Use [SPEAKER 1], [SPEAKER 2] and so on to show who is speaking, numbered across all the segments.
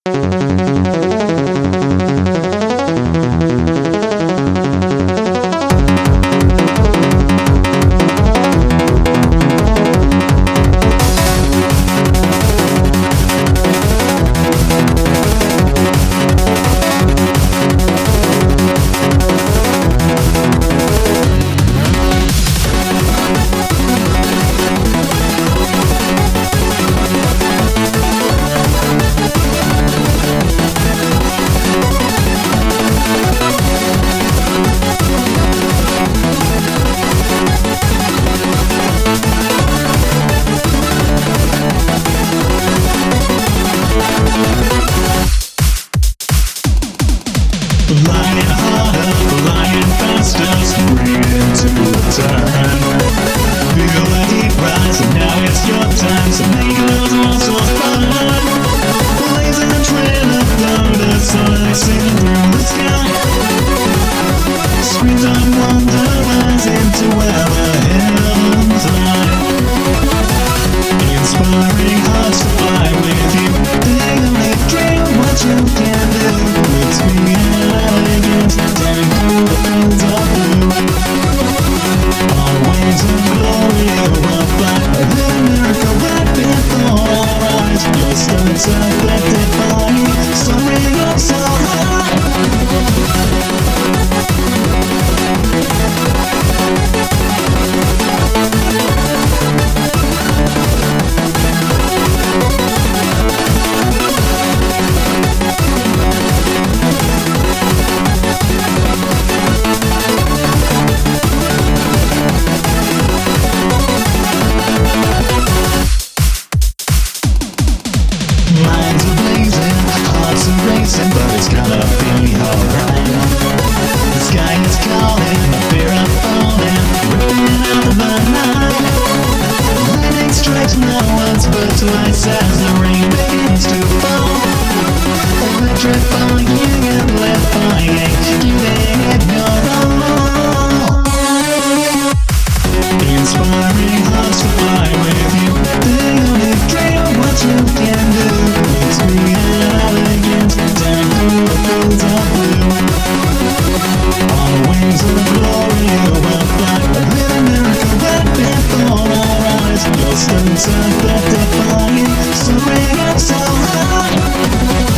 [SPEAKER 1] Flying harder, flying faster, spring into the turn. Feel the heat rise, and now it's your time, so make those muscles fun. Blazing a trail of thunder, slicing through the sky. Screams of wonder rise into where the heavens lie. Inspiring hearts to fly with you. They only dream what you can do. It's me and elegance, tearing through the fields of blue. On wings of glory, we'll fly. The miracle right before our eyes. Your stunts are electrifying, soaring up so high. Minds are blazing, hearts are racing, but it's gonna be alright. The sky is calling, the fear of falling, ripping out of the night. Lightning strikes no once but twice as the rain begins to fall. Electrifying and electrifying, giving it your all. Inspiring hearts to fly with you. They only dream of what you can do. It's me and elegance, tearing through the fields of blue. On wings of glory, we'll fly. A little miracle right before our eyes. Your stunts are electrifying, soaring up so high.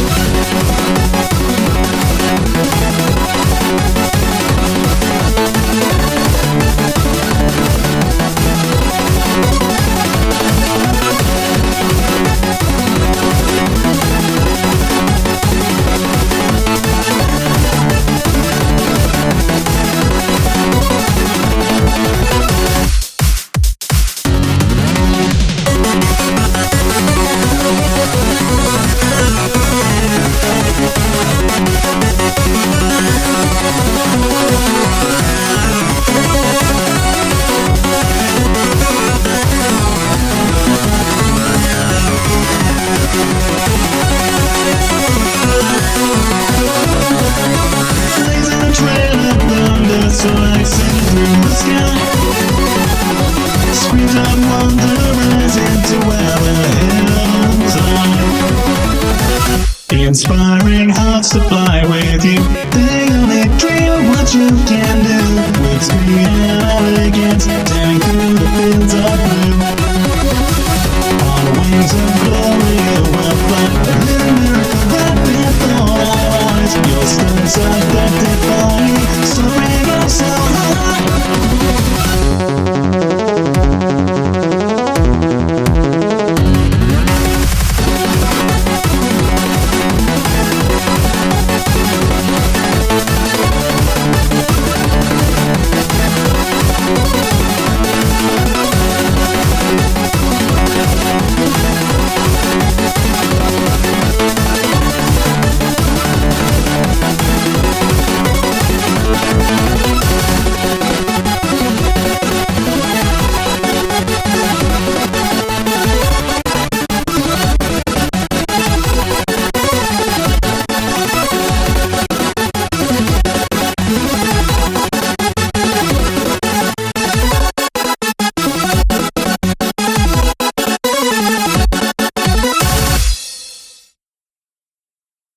[SPEAKER 1] Blazing a trail of thunder, slicing through the sky. Screams of wonder rise into where the heavens lie. Inspiring hearts to fly with you. They only dream of what you can do. With speed and elegance, tearing through the fields of blue. On wings of glory, we'll fly.